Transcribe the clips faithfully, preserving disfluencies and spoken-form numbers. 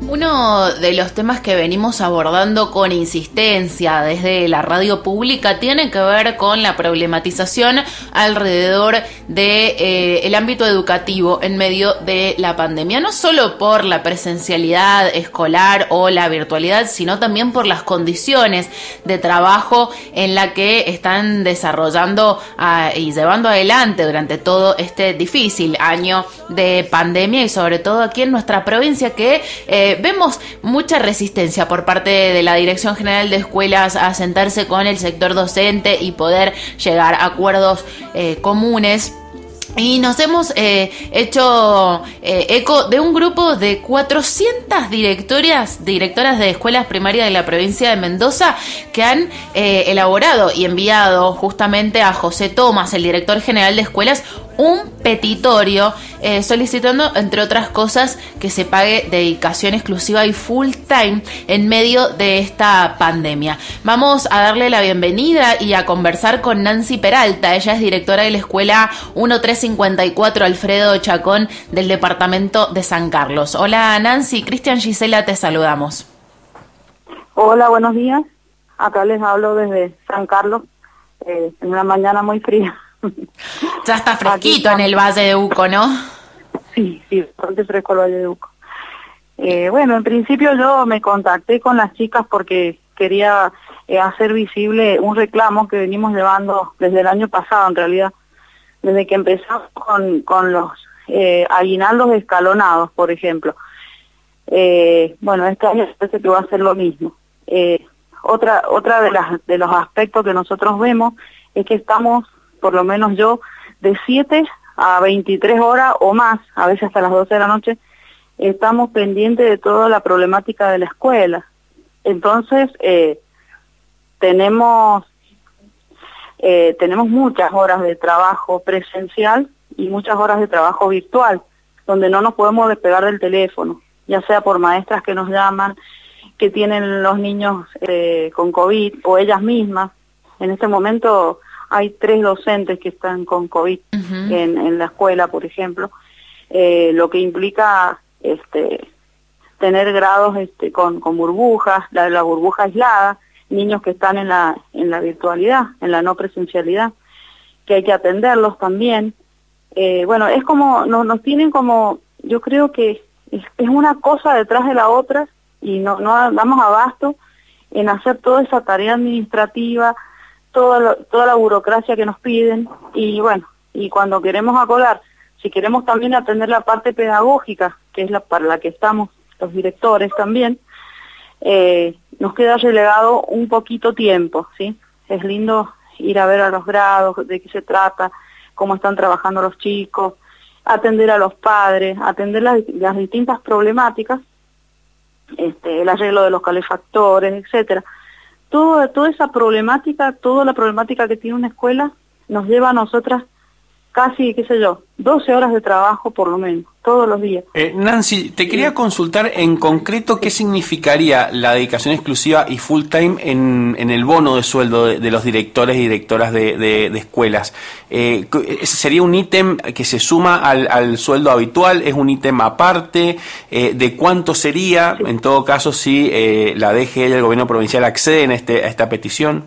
Uno de los temas que venimos abordando con insistencia desde la radio pública tiene que ver con la problematización alrededor de eh, el ámbito educativo en medio de la pandemia, no solo por la presencialidad escolar o la virtualidad, sino también por las condiciones de trabajo en la que están desarrollando uh, y llevando adelante durante todo este difícil año de pandemia, y sobre todo aquí en nuestra provincia, que eh, vemos mucha resistencia por parte de la Dirección General de Escuelas a sentarse con el sector docente y poder llegar a acuerdos eh, comunes. Y nos hemos eh, hecho eh, eco de un grupo de cuatrocientas directoras, directoras de escuelas primarias de la provincia de Mendoza, que han eh, elaborado y enviado justamente a José Tomás, el director general de escuelas, un petitorio eh, solicitando, entre otras cosas, que se pague dedicación exclusiva y full time en medio de esta pandemia. Vamos a darle la bienvenida y a conversar con Nancy Peralta. Ella es directora de la escuela mil trescientos cincuenta y cuatro Alfredo Chacón del departamento de San Carlos. Hola Nancy, Cristian Gisela, te saludamos. Hola, buenos días. Acá les hablo desde San Carlos, eh, en una mañana muy fría. Ya está fresquito en el Valle de Uco, ¿no? Sí, sí, bastante fresco el Valle de Uco. Eh, bueno, en principio yo me contacté con las chicas porque quería eh, hacer visible un reclamo que venimos llevando desde el año pasado, en realidad, desde que empezamos con, con los eh, aguinaldos escalonados, por ejemplo. Eh, bueno, este año parece que va a ser lo mismo. Eh, otra otra de, las, de los aspectos que nosotros vemos es que estamos, por lo menos yo, de siete a veintitrés horas o más, a veces hasta las doce de la noche, estamos pendientes de toda la problemática de la escuela. Entonces, eh, tenemos, eh, tenemos muchas horas de trabajo presencial y muchas horas de trabajo virtual, donde no nos podemos despegar del teléfono, ya sea por maestras que nos llaman, que tienen los niños eh, con COVID, o ellas mismas. En este momento hay tres docentes que están con COVID uh-huh. en, en la escuela, por ejemplo, eh, lo que implica este, tener grados este, con, con burbujas, la, la burbuja aislada, niños que están en la, en la virtualidad, en la no presencialidad, que hay que atenderlos también. Eh, bueno, es como, nos, nos tienen como, yo creo que es, es una cosa detrás de la otra y no, no damos abasto en hacer toda esa tarea administrativa, toda la, toda la burocracia que nos piden, y bueno, y cuando queremos acordar, si queremos también atender la parte pedagógica, que es la para la que estamos los directores también, eh, nos queda relegado un poquito tiempo, ¿sí? Es lindo ir a ver a los grados, de qué se trata, cómo están trabajando los chicos, atender a los padres, atender las, las distintas problemáticas, este, el arreglo de los calefactores, etcétera. Todo, toda esa problemática, toda la problemática que tiene una escuela, nos lleva a nosotras casi, qué sé yo, doce horas de trabajo por lo menos, todos los días. Eh, Nancy, te quería sí. consultar en concreto qué significaría la dedicación exclusiva y full time en, en el bono de sueldo de, de los directores y directoras de, de, de escuelas. Eh, ¿Sería un ítem que se suma al, al sueldo habitual? ¿Es un ítem aparte? Eh, ¿De cuánto sería? Sí. En todo caso, si eh, la D G L y el gobierno provincial acceden a, este, a esta petición.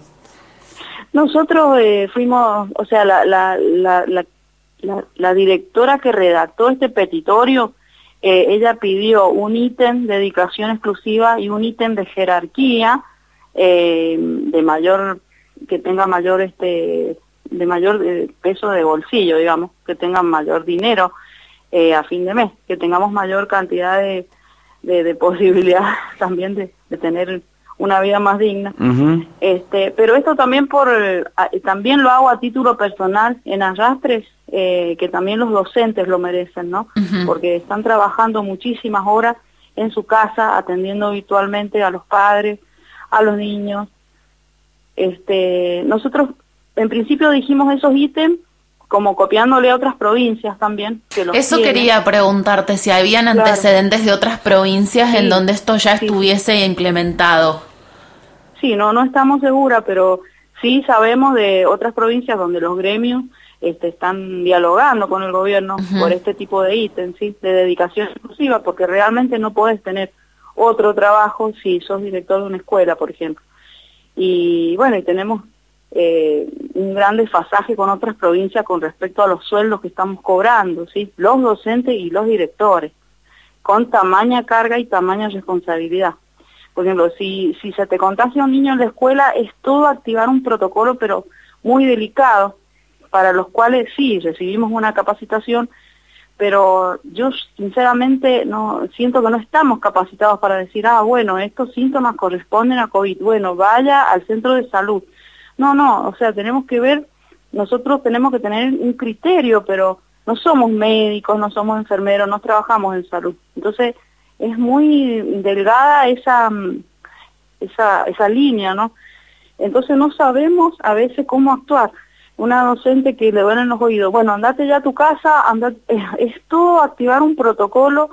Nosotros eh, fuimos, o sea, la, la, la, la La, la directora que redactó este petitorio, eh, ella pidió un ítem de dedicación exclusiva y un ítem de jerarquía eh, de mayor, que tenga mayor este de mayor eh, peso de bolsillo, digamos, que tengan mayor dinero eh, a fin de mes, que tengamos mayor cantidad de, de, de posibilidades también de, de tener una vida más digna. Uh-huh. Este, pero esto también por a, también lo hago a título personal en Arrastres, eh, que también los docentes lo merecen, ¿no? Uh-huh. Porque están trabajando muchísimas horas en su casa, atendiendo virtualmente a los padres, a los niños. Este, nosotros en principio dijimos esos ítems como copiándole a otras provincias también. Que los Eso tienen. Quería preguntarte, si habían claro. antecedentes de otras provincias sí, en donde esto ya sí. estuviese implementado. Sí, no, no estamos seguras, pero sí sabemos de otras provincias donde los gremios este, están dialogando con el gobierno uh-huh. por este tipo de ítems, ¿sí? De dedicación exclusiva, porque realmente no podés tener otro trabajo si sos director de una escuela, por ejemplo. Y bueno, y tenemos eh, un gran desfasaje con otras provincias con respecto a los sueldos que estamos cobrando, ¿sí? Los docentes y los directores, con tamaña carga y tamaña responsabilidad. Por ejemplo, si, si se te contagia un niño en la escuela, es todo activar un protocolo, pero muy delicado, para los cuales sí, recibimos una capacitación, pero yo sinceramente no siento que no estamos capacitados para decir, ah, bueno, estos síntomas corresponden a COVID, bueno, vaya al centro de salud. No, no, o sea, tenemos que ver, nosotros tenemos que tener un criterio, pero no somos médicos, no somos enfermeros, no trabajamos en salud. Entonces, es muy delgada esa, esa, esa línea, ¿no? Entonces no sabemos a veces cómo actuar. Una docente que le duelen los oídos, bueno, andate ya a tu casa, andate, es todo activar un protocolo,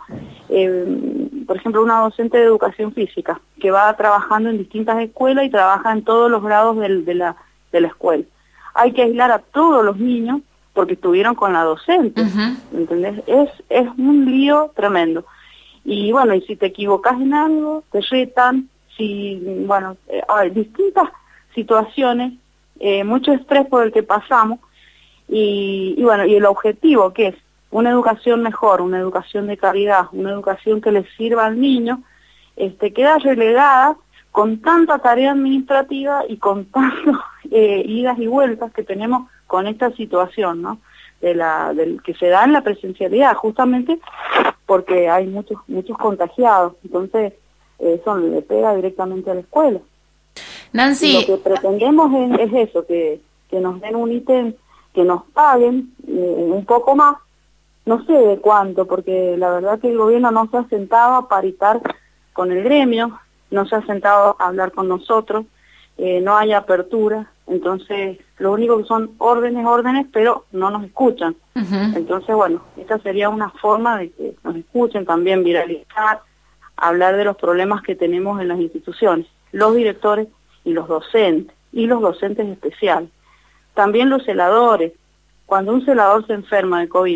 eh, por ejemplo, una docente de educación física, que va trabajando en distintas escuelas y trabaja en todos los grados del, de, la, de la escuela. Hay que aislar a todos los niños porque estuvieron con la docente, uh-huh. ¿Entendés? Es, es un lío tremendo. Y bueno, y si te equivocas en algo, te retan, si, bueno, eh, hay distintas situaciones, eh, mucho estrés por el que pasamos, y, y bueno, y el objetivo que es una educación mejor, una educación de calidad, una educación que le sirva al niño, este, queda relegada con tanta tarea administrativa y con tantas eh, idas y vueltas que tenemos con esta situación, ¿no? De la, del que se da en la presencialidad, justamente porque hay muchos muchos contagiados, entonces eso le pega directamente a la escuela. Nancy, y lo que pretendemos es, es eso, que, que nos den un ítem, que nos paguen eh, un poco más, no sé de cuánto, porque la verdad que el gobierno no se ha sentado a paritar con el gremio, no se ha sentado a hablar con nosotros, eh, no hay apertura, entonces lo único que son órdenes, órdenes, pero no nos escuchan. Uh-huh. Entonces, bueno, esta sería una forma de que nos escuchen, también viralizar, hablar de los problemas que tenemos en las instituciones, los directores y los docentes, y los docentes especiales. También los celadores. Cuando un celador se enferma de COVID,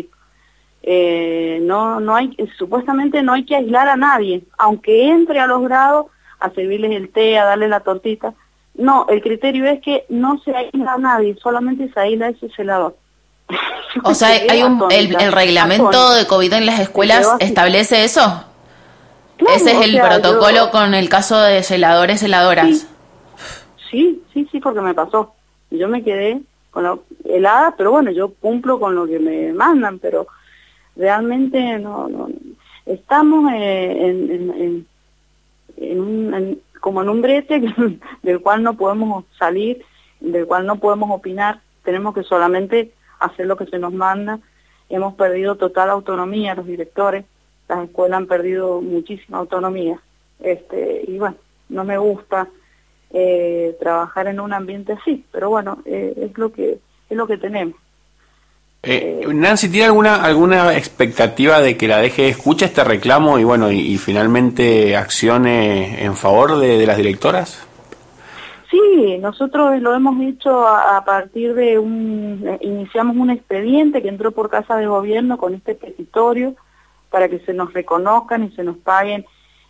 eh, no, no hay, supuestamente no hay que aislar a nadie, aunque entre a los grados a servirles el té, a darle la tortita. No, el criterio es que no se aísla a nadie, solamente se aísla a ese celador. O sea, hay un, el, el reglamento atónita. de COVID en las escuelas establece eso. Claro, ese es el sea, protocolo yo... con el caso de celadores, celadoras. Sí, sí, sí, sí, porque me pasó. Yo me quedé con la helada, pero bueno, yo cumplo con lo que me mandan, pero realmente no, no estamos eh, en, en, en, en un, en, como en un brete del cual no podemos salir, del cual no podemos opinar, tenemos que solamente hacer lo que se nos manda. Hemos perdido total autonomía los directores, las escuelas han perdido muchísima autonomía, este y bueno, no me gusta eh, trabajar en un ambiente así, pero bueno, eh, es lo que es lo que tenemos. Eh, Nancy, ¿tiene alguna alguna expectativa de que la D G escuche este reclamo y bueno y, y finalmente accione en favor de, de las directoras? Sí, nosotros lo hemos hecho a, a partir de un, eh, iniciamos un expediente que entró por Casa de Gobierno con este petitorio para que se nos reconozcan y se nos paguen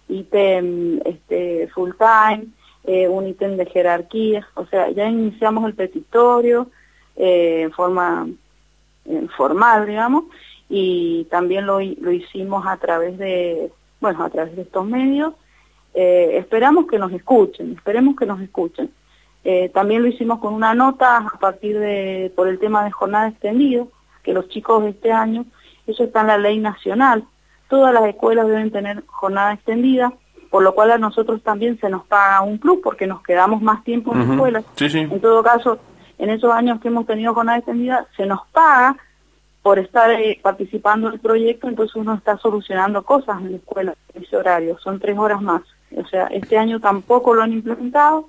ítem este, full time, eh, un ítem de jerarquía, o sea, ya iniciamos el petitorio eh, en forma eh, formal, digamos, y también lo, lo hicimos a través de, bueno, a través de estos medios. Eh, esperamos que nos escuchen, esperemos que nos escuchen. Eh, también lo hicimos con una nota a partir de, por el tema de jornada extendida, que los chicos de este año, eso está en la ley nacional, todas las escuelas deben tener jornada extendida, por lo cual a nosotros también se nos paga un plus porque nos quedamos más tiempo en la escuela. Sí, sí. En todo caso, en esos años que hemos tenido jornada extendida, se nos paga por estar eh, participando en el proyecto, entonces uno está solucionando cosas en la escuela, en ese horario, son tres horas más. O sea, este año tampoco lo han implementado,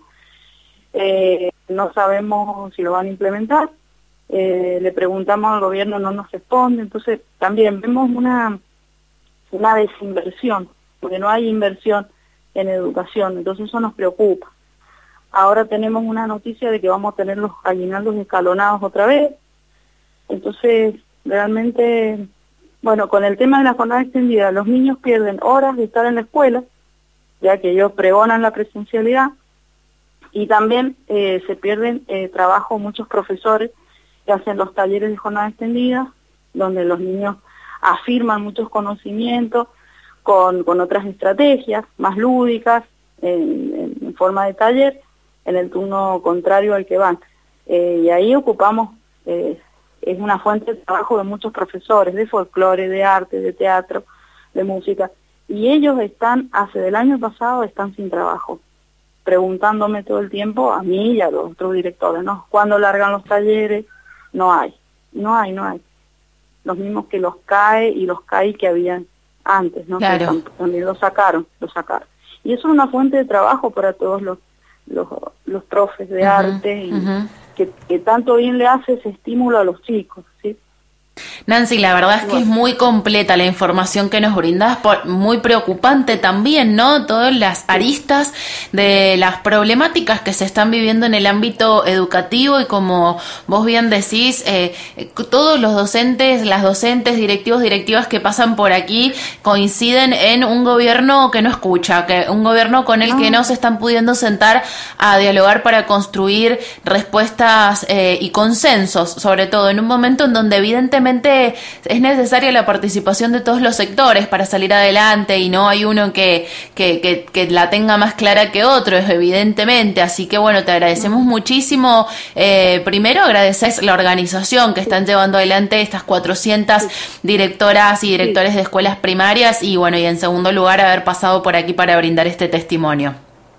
eh, no sabemos si lo van a implementar, eh, le preguntamos al gobierno, no nos responde, entonces también vemos una, una desinversión, porque no hay inversión en educación, entonces eso nos preocupa. Ahora tenemos una noticia de que vamos a tener los aguinaldos escalonados otra vez, entonces realmente, bueno, con el tema de la jornada extendida, los niños pierden horas de estar en la escuela, ya que ellos pregonan la presencialidad, y también eh, se pierden eh, trabajo muchos profesores que hacen los talleres de jornada extendida, donde los niños afirman muchos conocimientos con, con otras estrategias más lúdicas, en, en forma de taller, en el turno contrario al que van. Eh, y ahí ocupamos, eh, es una fuente de trabajo de muchos profesores, de folclore, de arte, de teatro, de música, y ellos están, hace del año pasado, están sin trabajo, preguntándome todo el tiempo, a mí y a los otros directores, ¿no? ¿Cuándo largan los talleres? No hay, no hay, no hay. Los mismos que los CAE y los CAI que habían antes, ¿no? Claro. Que también lo sacaron, lo sacaron. Y eso es una fuente de trabajo para todos los los, los profes de uh-huh, arte, y uh-huh. que, que tanto bien le hace ese estímulo a los chicos, ¿sí? Nancy, la verdad es que es muy completa la información que nos brindás, por, muy preocupante también, ¿no? Todas las aristas de las problemáticas que se están viviendo en el ámbito educativo, y como vos bien decís, eh, todos los docentes, las docentes, directivos, directivas que pasan por aquí coinciden en un gobierno que no escucha, que un gobierno con el que no se están pudiendo sentar a dialogar para construir respuestas eh, y consensos, sobre todo en un momento en donde evidentemente es necesaria la participación de todos los sectores para salir adelante, y no hay uno que, que, que, que la tenga más clara que otro, evidentemente. Así que bueno, te agradecemos muchísimo. Eh, primero agradecer la organización que están llevando adelante estas cuatrocientas directoras y directores de escuelas primarias, y bueno, y en segundo lugar haber pasado por aquí para brindar este testimonio.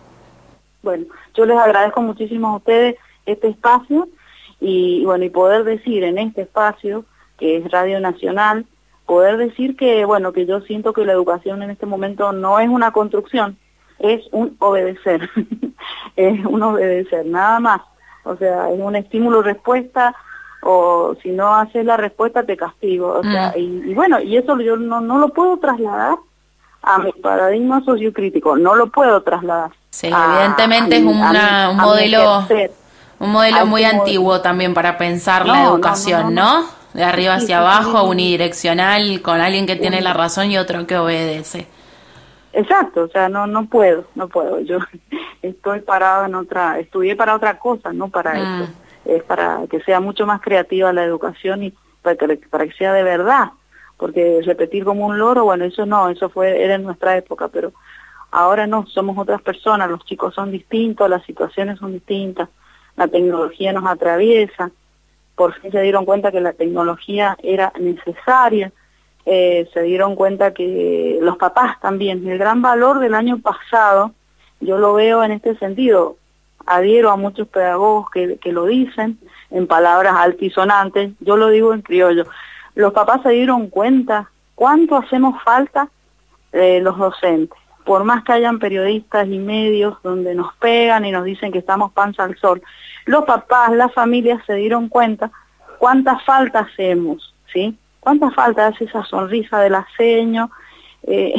Bueno, yo les agradezco muchísimo a ustedes este espacio, y bueno, y poder decir en este espacio, que es Radio Nacional, poder decir que, bueno, que yo siento que la educación en este momento no es una construcción, es un obedecer, es un obedecer, nada más. O sea, es un estímulo-respuesta, o si no haces la respuesta te castigo. O sea, mm. y, y bueno, y eso yo no, no lo puedo trasladar a mi paradigma sociocrítico, no lo puedo trasladar. Sí, a, evidentemente a es una, mi, un modelo, un modelo muy antiguo modelo. También para pensar no, la educación, ¿no? no, no, ¿no? De arriba hacia sí, abajo, sí, sí. unidireccional, con alguien que tiene la razón y otro que obedece. Exacto, o sea, no no puedo, no puedo. Yo estoy parada en otra, estudié para otra cosa, no para mm. eso. Es para que sea mucho más creativa la educación, y para que, para que sea de verdad. Porque repetir como un loro, bueno, eso no, eso fue era en nuestra época, pero ahora no, somos otras personas, los chicos son distintos, las situaciones son distintas, la tecnología nos atraviesa. Por fin se dieron cuenta que la tecnología era necesaria, eh, se dieron cuenta que los papás también, el gran valor del año pasado, yo lo veo en este sentido, adhiero a muchos pedagogos que, que lo dicen en palabras altisonantes, yo lo digo en criollo, los papás se dieron cuenta cuánto hacemos falta eh, los docentes, por más que hayan periodistas y medios donde nos pegan y nos dicen que estamos panza al sol, los papás, las familias se dieron cuenta cuánta falta hacemos, ¿sí? Cuánta falta hace esa sonrisa del aceño, eh,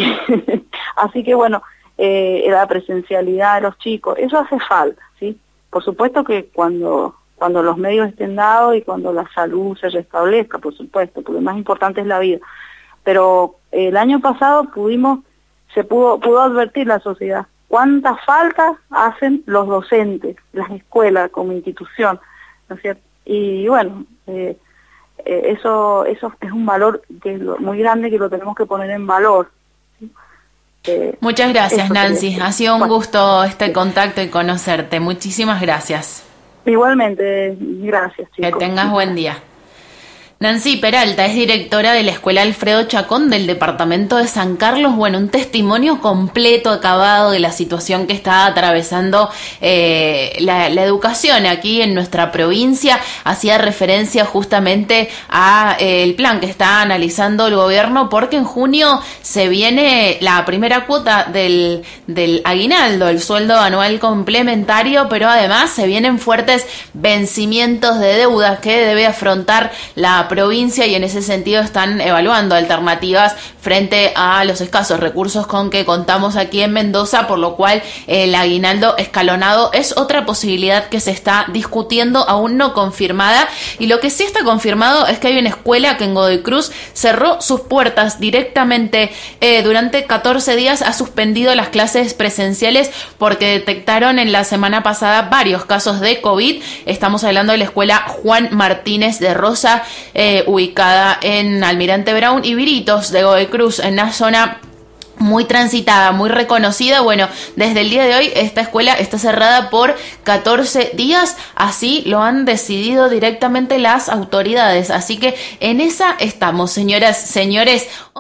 así que bueno, eh, la presencialidad de los chicos, eso hace falta, ¿sí? Por supuesto que cuando, cuando los medios estén dados y cuando la salud se restablezca, por supuesto, porque lo más importante es la vida, pero eh, el año pasado pudimos, se pudo, pudo advertir la sociedad cuántas faltas hacen los docentes, las escuelas como institución, ¿no es cierto? Y bueno, eh, eh, eso eso es un valor que es lo, muy grande, que lo tenemos que poner en valor. ¿Sí? Eh, Muchas gracias, Nancy. Ha sido un bueno, gusto este sí. contacto y conocerte. Muchísimas gracias. Igualmente, gracias, chicos. Que tengas buen día. Nancy Peralta es directora de la Escuela Alfredo Chacón del departamento de San Carlos. Bueno, un testimonio completo, acabado de la situación que está atravesando eh, la, la educación aquí en nuestra provincia. Hacía referencia justamente a eh, el plan que está analizando el gobierno, porque en junio se viene la primera cuota del, del aguinaldo, el sueldo anual complementario, pero además se vienen fuertes vencimientos de deudas que debe afrontar la provincia y en ese sentido están evaluando alternativas frente a los escasos recursos con que contamos aquí en Mendoza, por lo cual el aguinaldo escalonado es otra posibilidad que se está discutiendo, aún no confirmada. Y lo que sí está confirmado es que hay una escuela que en Godoy Cruz cerró sus puertas directamente eh, durante catorce días, ha suspendido las clases presenciales porque detectaron en la semana pasada varios casos de COVID. Estamos hablando de la escuela Juan Martínez de Rosa, eh, ubicada en Almirante Brown y Viritos de Godoy Cruz, en una zona muy transitada, muy reconocida. Bueno, desde el día de hoy esta escuela está cerrada por catorce días, así lo han decidido directamente las autoridades, así que en esa estamos, señoras, señores.